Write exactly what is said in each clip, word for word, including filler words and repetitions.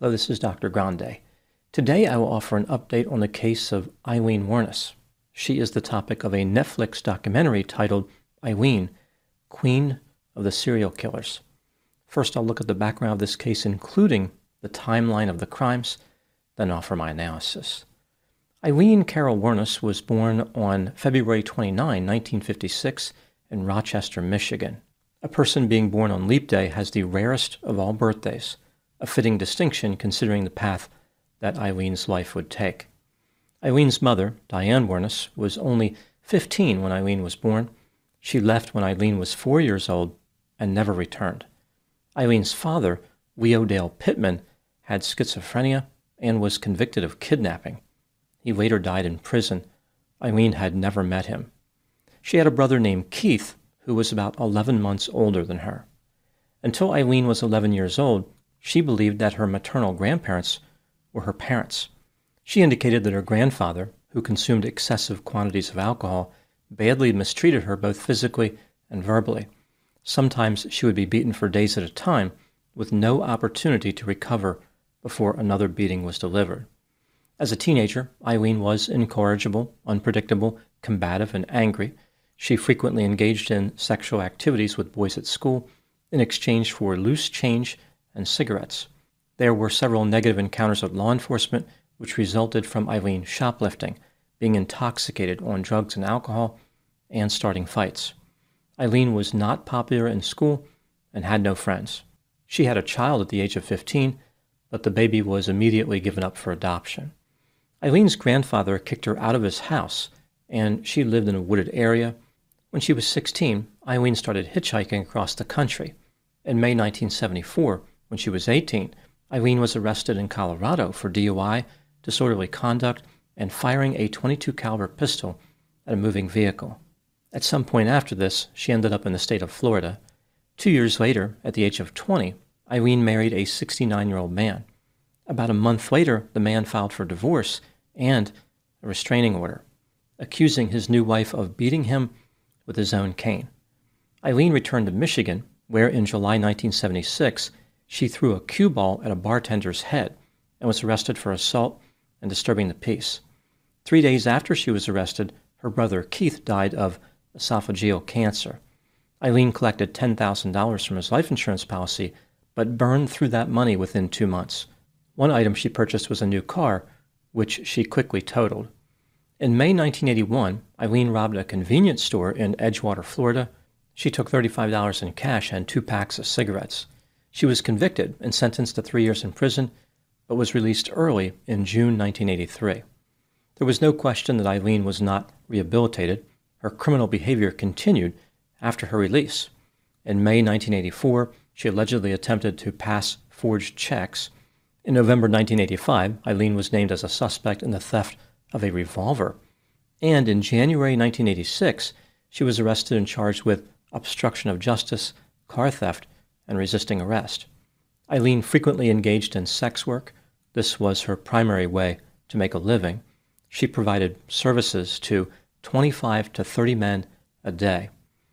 Hello, this is Doctor Grande. Today I will offer an update on the case of Aileen Wuornos. She is the topic of a Netflix documentary titled Aileen, Queen of the Serial Killers. First, I'll look at the background of this case, including the timeline of the crimes, then offer my analysis. Aileen Carol Wuornos was born on February twenty-ninth, nineteen fifty-six, in Rochester, Michigan. A person being born on Leap Day has the rarest of all birthdays, a fitting distinction considering the path that Aileen's life would take. Aileen's mother, Diane Wuornos, was only fifteen when Aileen was born. She left when Aileen was four years old and never returned. Aileen's father, Leo Dale Pittman, had schizophrenia and was convicted of kidnapping. He later died in prison. Aileen had never met him. She had a brother named Keith, who was about eleven months older than her. Until Aileen was eleven years old, she believed that her maternal grandparents were her parents. She indicated that her grandfather, who consumed excessive quantities of alcohol, badly mistreated her both physically and verbally. Sometimes she would be beaten for days at a time, with no opportunity to recover before another beating was delivered. As a teenager, Aileen was incorrigible, unpredictable, combative, and angry. She frequently engaged in sexual activities with boys at school in exchange for loose change and cigarettes. There were several negative encounters with law enforcement, which resulted from Aileen shoplifting, being intoxicated on drugs and alcohol, and starting fights. Aileen was not popular in school and had no friends. She had a child at the age of fifteen, but the baby was immediately given up for adoption. Aileen's grandfather kicked her out of his house, and she lived in a wooded area. When she was sixteen, Aileen started hitchhiking across the country. In May nineteen seventy-four, when she was eighteen, Aileen was arrested in Colorado for D U I, disorderly conduct, and firing a twenty-two caliber pistol at a moving vehicle. At some point after this, she ended up in the state of Florida. Two years later, at the age of twenty, Aileen married a sixty-nine-year-old man. About a month later, the man filed for divorce and a restraining order, accusing his new wife of beating him with his own cane. Aileen returned to Michigan, where in July nineteen seventy-six, she threw a cue ball at a bartender's head and was arrested for assault and disturbing the peace. Three days after she was arrested, her brother Keith died of esophageal cancer. Aileen collected ten thousand dollars from his life insurance policy, but burned through that money within two months. One item she purchased was a new car, which she quickly totaled. In May nineteen eighty-one, Aileen robbed a convenience store in Edgewater, Florida. She took thirty-five dollars in cash and two packs of cigarettes. She was convicted and sentenced to three years in prison, but was released early in June nineteen eighty-three. There was no question that Aileen was not rehabilitated. Her criminal behavior continued after her release. In May nineteen eighty-four, she allegedly attempted to pass forged checks. In November nineteen eighty-five, Aileen was named as a suspect in the theft of a revolver. And in January nineteen eighty-six, she was arrested and charged with obstruction of justice, car theft, and resisting arrest. Aileen frequently engaged in sex work. This was her primary way to make a living. She provided services to twenty-five to thirty men a day.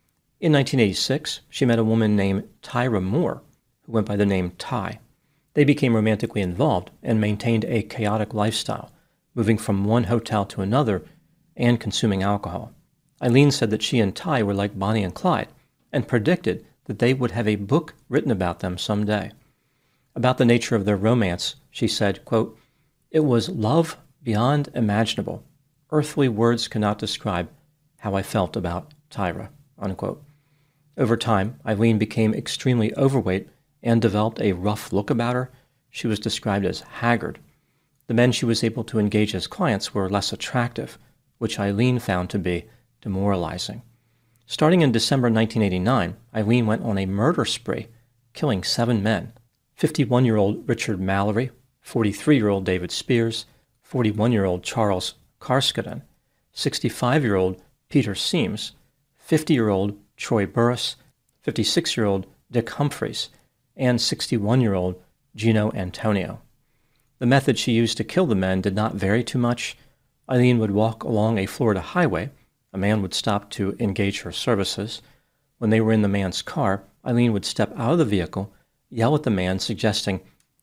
In nineteen eighty-six, she met a woman named Tyra Moore, who went by the name Ty. They became romantically involved and maintained a chaotic lifestyle, moving from one hotel to another and consuming alcohol. Aileen said that she and Ty were like Bonnie and Clyde and predicted that they would have a book written about them someday. About the nature of their romance, she said, quote, "It was love beyond imaginable. Earthly words cannot describe how I felt about Tyra," unquote. Over time, Aileen became extremely overweight and developed a rough look about her. She was described as haggard. The men she was able to engage as clients were less attractive, which Aileen found to be demoralizing. Starting in December nineteen eighty-nine, Aileen went on a murder spree, killing seven men: fifty-one-year-old Richard Mallory, forty-three-year-old David Spears, forty-one-year-old Charles Karskaden, sixty-five-year-old Peter Seams, fifty-year-old Troy Burris, fifty-six-year-old Dick Humphreys, and sixty-one-year-old Gino Antonio. The method she used to kill the men did not vary too much. Aileen would walk along a Florida highway. A man would stop to engage her services. When they were in the man's car, Aileen would step out of the vehicle, yell at the man, suggesting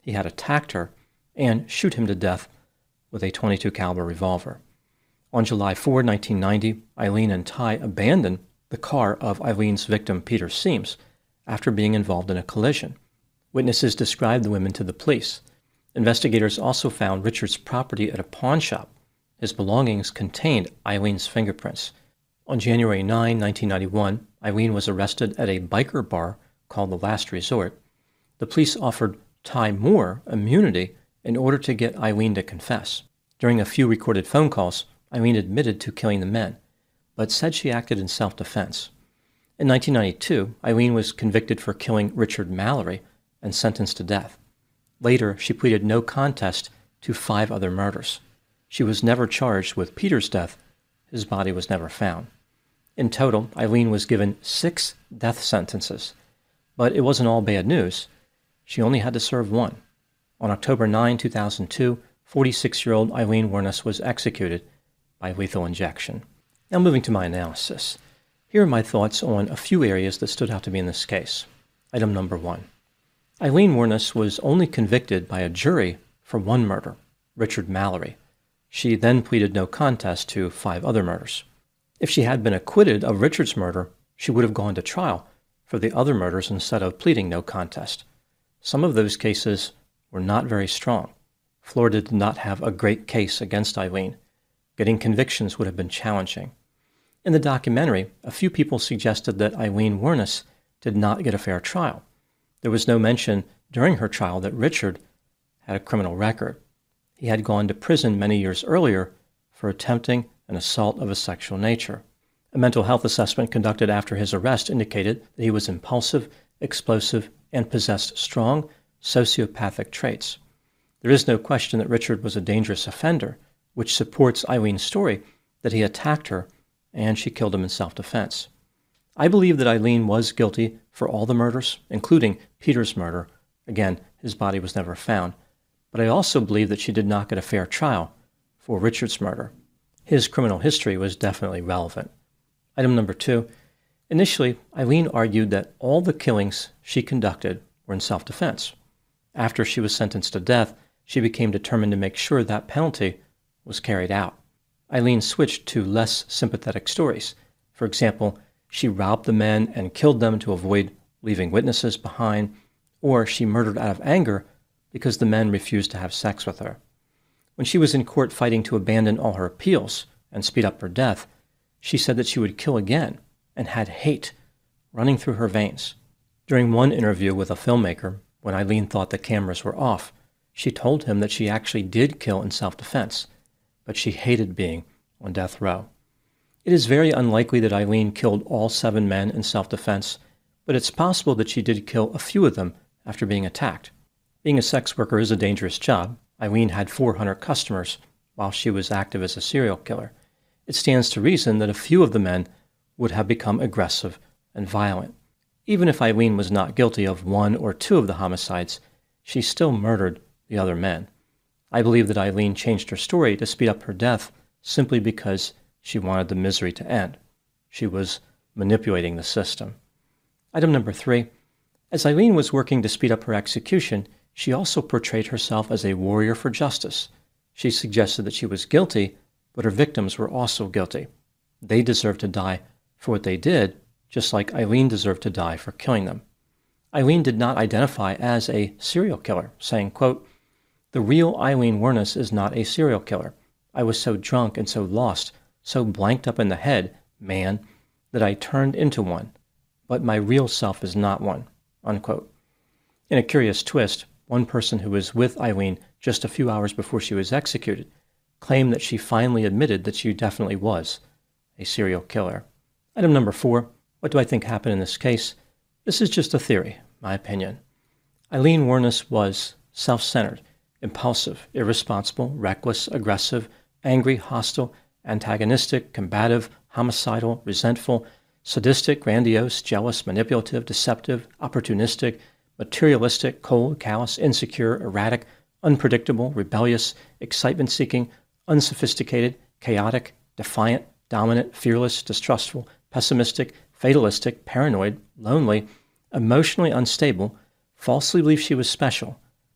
he had attacked her and shoot him to death with a twenty-two caliber revolver. On July fourth, nineteen ninety, Eileen and Ty abandoned the car of Eileen's victim, Peter Seams, after being involved in a collision. Witnesses described the women to the police. Investigators also found Richard's property at a pawn shop. His belongings contained Eileen's fingerprints. On January ninth, nineteen ninety-one, Eileen was arrested at a biker bar called The Last Resort. The police offered Ty Moore immunity in order to get Eileen to confess. During a few recorded phone calls, Eileen admitted to killing the men, but said she acted in self-defense. In nineteen ninety-two, Eileen was convicted for killing Richard Mallory and sentenced to death. Later, she pleaded no contest to five other murders. She was never charged with Peter's death. His body was never found. In total, Eileen was given six death sentences, but it wasn't all bad news. She only had to serve one. On October ninth, two thousand two, forty-six-year-old Eileen Wuornos was executed by lethal injection. Now moving to my analysis. Here are my thoughts on a few areas that stood out to me in this case. Item number one. Eileen Wuornos was only convicted by a jury for one murder, Richard Mallory. She then pleaded no contest to five other murders. If she had been acquitted of Richard's murder, she would have gone to trial for the other murders instead of pleading no contest. Some of those cases were not very strong. Florida did not have a great case against Eileen. Getting convictions would have been challenging. In the documentary, a few people suggested that Eileen Wuornos did not get a fair trial. There was no mention during her trial that Richard had a criminal record. He had gone to prison many years earlier for attempting an assault of a sexual nature. A mental health assessment conducted after his arrest indicated that he was impulsive, explosive, and possessed strong sociopathic traits. There is no question that Richard was a dangerous offender, which supports Eileen's story that he attacked her and she killed him in self-defense. I believe that Eileen was guilty for all the murders, including Peter's murder. Again, his body was never found. But I also believe that she did not get a fair trial for Richard's murder. His criminal history was definitely relevant. Item number two. Initially, Eileen argued that all the killings she conducted were in self-defense. After she was sentenced to death, she became determined to make sure that penalty was carried out. Eileen switched to less sympathetic stories. For example, she robbed the men and killed them to avoid leaving witnesses behind, or she murdered out of anger because the men refused to have sex with her. When she was in court fighting to abandon all her appeals and speed up her death, she said that she would kill again and had hate running through her veins. During one interview with a filmmaker, when Eileen thought the cameras were off, she told him that she actually did kill in self-defense, but she hated being on death row. It is very unlikely that Eileen killed all seven men in self-defense, but it's possible that she did kill a few of them after being attacked. Being a sex worker is a dangerous job. Eileen had four hundred customers while she was active as a serial killer. It stands to reason that a few of the men would have become aggressive and violent. Even if Eileen was not guilty of one or two of the homicides, she still murdered the other men. I believe that Eileen changed her story to speed up her death simply because she wanted the misery to end. She was manipulating the system. Item number three. As Eileen was working to speed up her execution, she also portrayed herself as a warrior for justice. She suggested that she was guilty, but her victims were also guilty. They deserved to die for what they did, just like Eileen deserved to die for killing them. Eileen did not identify as a serial killer, saying, quote, "The real Eileen Wuornos is not a serial killer. I was so drunk and so lost, so blanked up in the head, man, that I turned into one. But my real self is not one," unquote. In a curious twist, one person who was with Eileen just a few hours before she was executed claimed that she finally admitted that she definitely was a serial killer. Item number four. What do I think happened in this case? This is just a theory, my opinion. Eileen Wuornos was self-centered, impulsive, irresponsible, reckless, aggressive, angry, hostile, antagonistic, combative, homicidal, resentful, sadistic, grandiose, jealous, manipulative, deceptive, opportunistic, materialistic, cold, callous, insecure, erratic, unpredictable, rebellious, excitement-seeking, unsophisticated, chaotic, defiant, dominant, fearless, distrustful, pessimistic, fatalistic, paranoid, lonely, emotionally unstable, falsely believed she was special,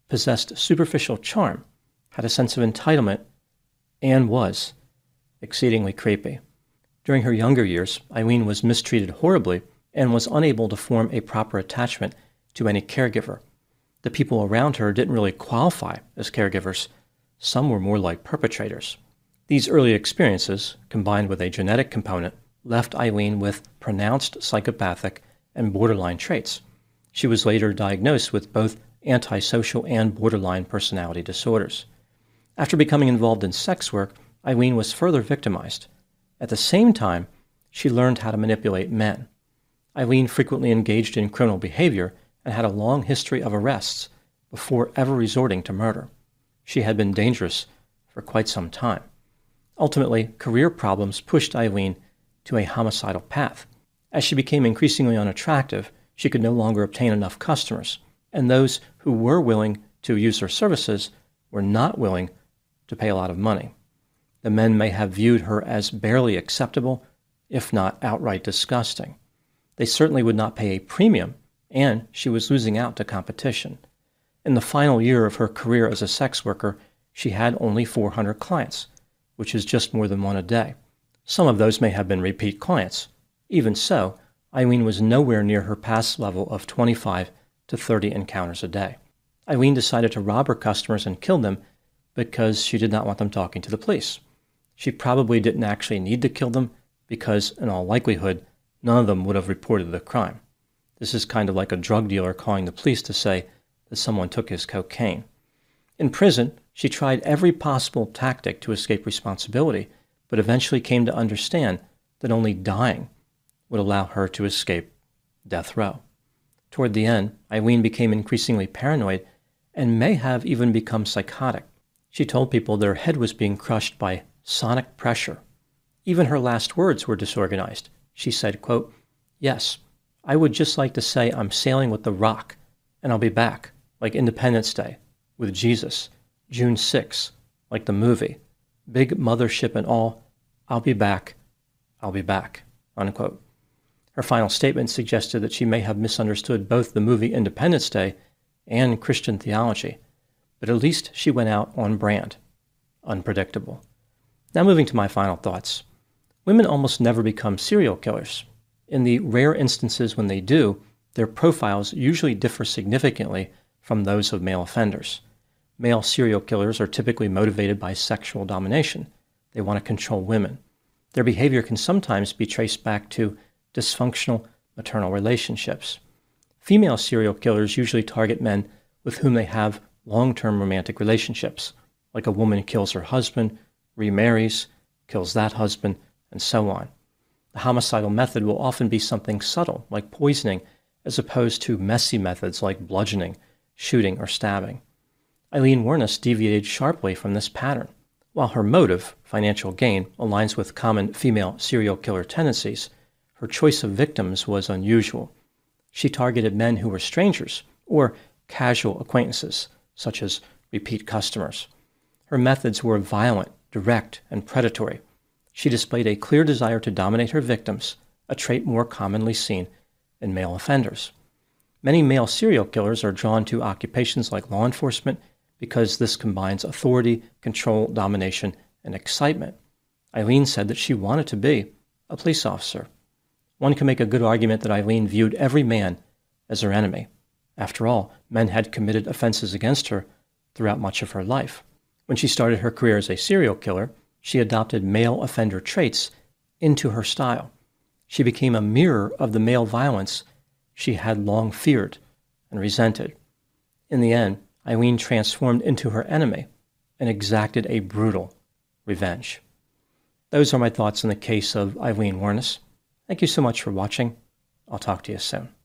possessed superficial charm, had a sense of entitlement, and was exceedingly creepy. During her younger years, Eileen was mistreated horribly and was unable to form a proper attachment to any caregiver. The people around her didn't really qualify as caregivers. Some were more like perpetrators. These early experiences, combined with a genetic component, left Eileen with pronounced psychopathic and borderline traits. She was later diagnosed with both antisocial and borderline personality disorders. After becoming involved in sex work, Eileen was further victimized. At the same time, she learned how to manipulate men. Eileen frequently engaged in criminal behavior and had a long history of arrests before ever resorting to murder. She had been dangerous for quite some time. Ultimately, career problems pushed Eileen to a homicidal path. As she became increasingly unattractive, she could no longer obtain enough customers, and those who were willing to use her services were not willing to pay a lot of money. The men may have viewed her as barely acceptable, if not outright disgusting. They certainly would not pay a premium, and she was losing out to competition. In the final year of her career as a sex worker, she had only four hundred clients, which is just more than one a day. Some of those may have been repeat clients. Even so, Eileen was nowhere near her past level of twenty-five to thirty encounters a day. Eileen decided to rob her customers and kill them because she did not want them talking to the police. She probably didn't actually need to kill them because, in all likelihood, none of them would have reported the crime. This is kind of like a drug dealer calling the police to say that someone took his cocaine. In prison, she tried every possible tactic to escape responsibility, but eventually came to understand that only dying would allow her to escape death row. Toward the end, Eileen became increasingly paranoid and may have even become psychotic. She told people their head was being crushed by sonic pressure. Even her last words were disorganized. She said, quote, "Yes, I would just like to say I'm sailing with the Rock, and I'll be back, like Independence Day, with Jesus, June sixth, like the movie, big mothership and all, I'll be back, I'll be back," unquote. Her final statement suggested that she may have misunderstood both the movie Independence Day and Christian theology, but at least she went out on brand, unpredictable. Now moving to my final thoughts. Women almost never become serial killers. In the rare instances when they do, their profiles usually differ significantly from those of male offenders. Male serial killers are typically motivated by sexual domination. They want to control women. Their behavior can sometimes be traced back to dysfunctional maternal relationships. Female serial killers usually target men with whom they have long-term romantic relationships, like a woman kills her husband, remarries, kills that husband, and so on. The homicidal method will often be something subtle, like poisoning, as opposed to messy methods like bludgeoning, shooting, or stabbing. Eileen Wuornos deviated sharply from this pattern. While her motive, financial gain, aligns with common female serial killer tendencies, her choice of victims was unusual. She targeted men who were strangers or casual acquaintances, such as repeat customers. Her methods were violent, direct, and predatory. She displayed a clear desire to dominate her victims, a trait more commonly seen in male offenders. Many male serial killers are drawn to occupations like law enforcement because this combines authority, control, domination, and excitement. Eileen said that she wanted to be a police officer. One can make a good argument that Eileen viewed every man as her enemy. After all, men had committed offenses against her throughout much of her life. When she started her career as a serial killer, she adopted male offender traits into her style. She became a mirror of the male violence she had long feared and resented. In the end, Eileen transformed into her enemy and exacted a brutal revenge. Those are my thoughts on the case of Eileen Wuornos. Thank you so much for watching. I'll talk to you soon.